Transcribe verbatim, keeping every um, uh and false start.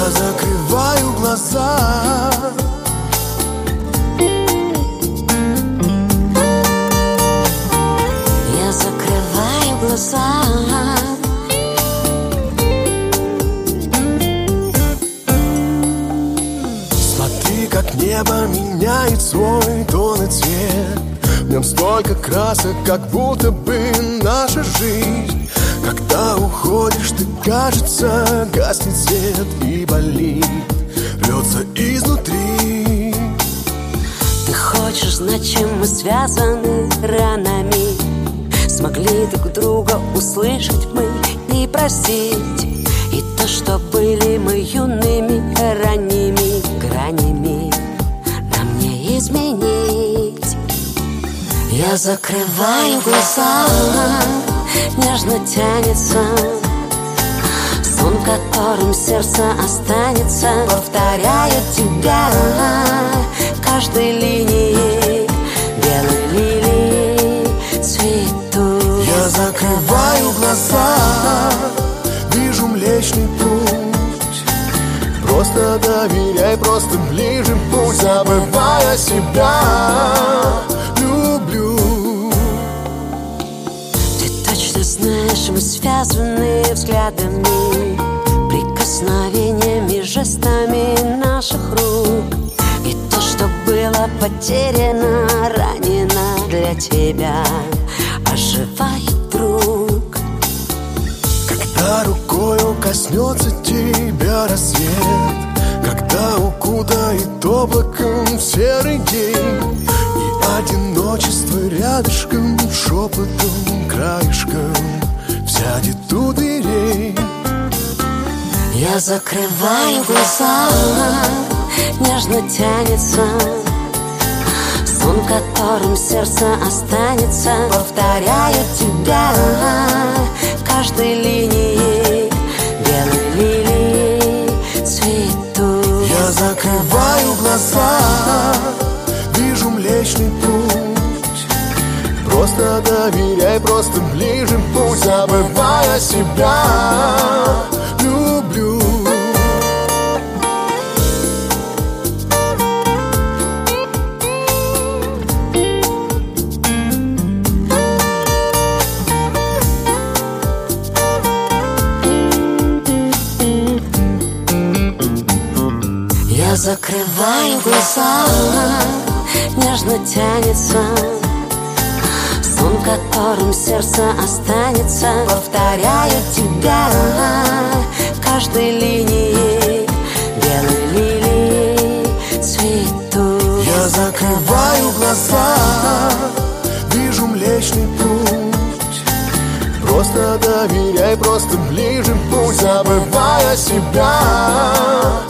Я закрываю глаза. Я закрываю глаза. Смотри, как небо меняет свой тон и цвет. В нем столько красок, как будто бы наша жизнь. Когда уходишь, ты, кажется, гаснет свет и болит, рвется изнутри. Ты хочешь знать, чем мы связаны ранами? Смогли друг друга услышать мы и простить. И то, что были мы юными ранними гранями, нам не изменить. Я закрываю глаза. Нежно тянется сон, в котором сердце останется. Повторяет тебя каждой линией белой лилии цветут. Я закрываю глаза, вижу Млечный Путь. Просто доверяй, просто ближе путь, забывая себя. Люблю. Знаешь, мы связаны взглядами, прикосновениями, жестами наших рук. И то, что было потеряно, ранено для тебя, оживает вдруг. Когда рукою коснется тебя рассвет, когда укутает облаком в серый день, и одиночество рядышком, шепотом, краешком сядет у дверей. Я закрываю глаза. Нежно тянется сон, в котором сердце останется. Повторяет тебя каждой линией белой лилии цветут. Я закрываю глаза, вижу Млечный Путь. Просто доверяй, просто ближе путь, забывая себя. Люблю. Я закрываю глаза. Нежно тянется сон, в котором сердце останется. Повторяет тебя каждой линией белой лилии цветут. Я закрываю глаза, вижу Млечный Путь. Просто доверяй, просто ближе путь, забывая себя.